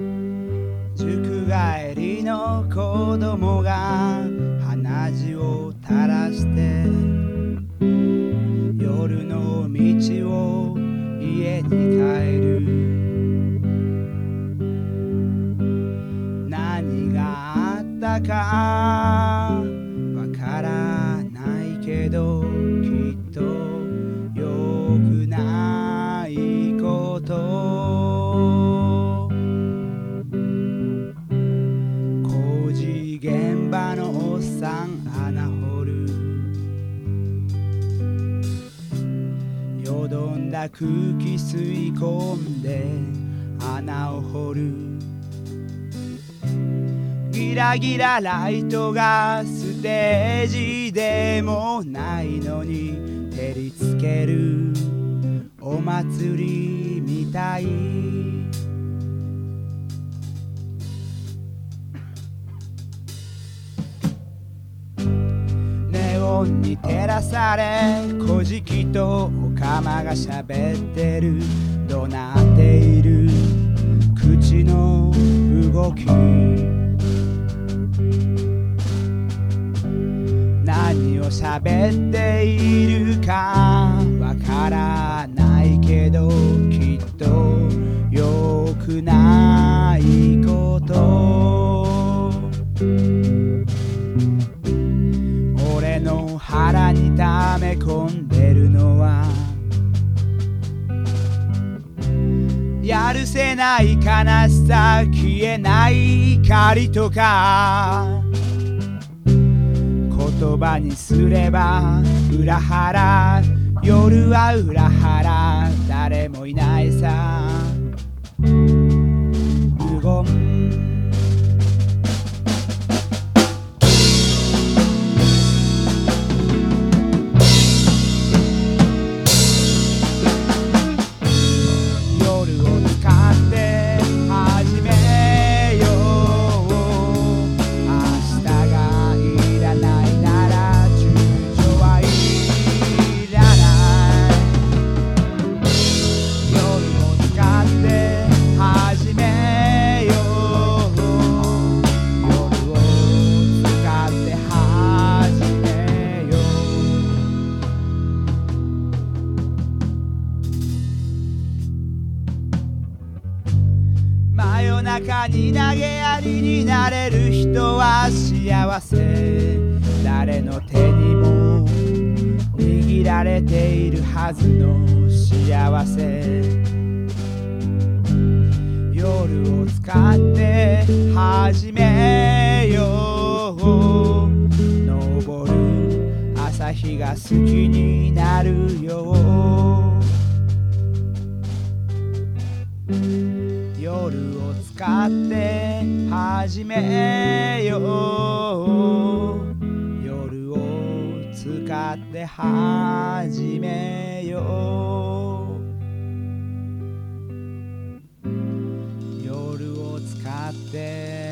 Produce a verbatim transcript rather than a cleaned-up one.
塾帰りの子供が鼻血を垂らして夜の道を家に帰る。何があったかわからないけどきっと良くないこと工事現場のおっさん穴掘るよどんだ空気吸い込んで穴を掘るギラギラライトがステージでもないのに照りつけるお祭りみたいネオンに照らされ小じきとオカマが喋ってる怒鳴っている口の動き何を喋っているかわからないけどきっと良くないこと俺の腹に溜め込んでるのはやるせない悲しさ消えない怒りとか言葉にすれば裏腹夜は裏腹誰もいないさ無言真夜中に投げやりになれる人は幸せ誰の手にも握られているはずの幸せ夜を使って始めよう昇る朝日が好きになるよ夜を使って始めよう夜を使って始めよう夜を使って